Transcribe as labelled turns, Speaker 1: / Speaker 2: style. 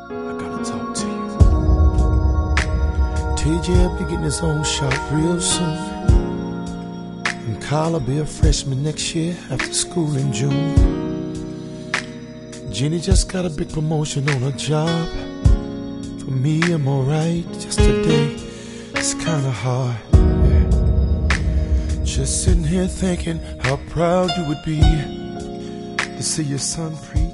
Speaker 1: I gotta talk to you. TJ will be getting his own shot real soon. And Kyle will be a freshman next year after school in June. Jenny just got a big promotion on her job. For me, I'm alright. Just today, it's kinda hard. Yeah. Just sitting here thinking how proud you would be to see your son preach.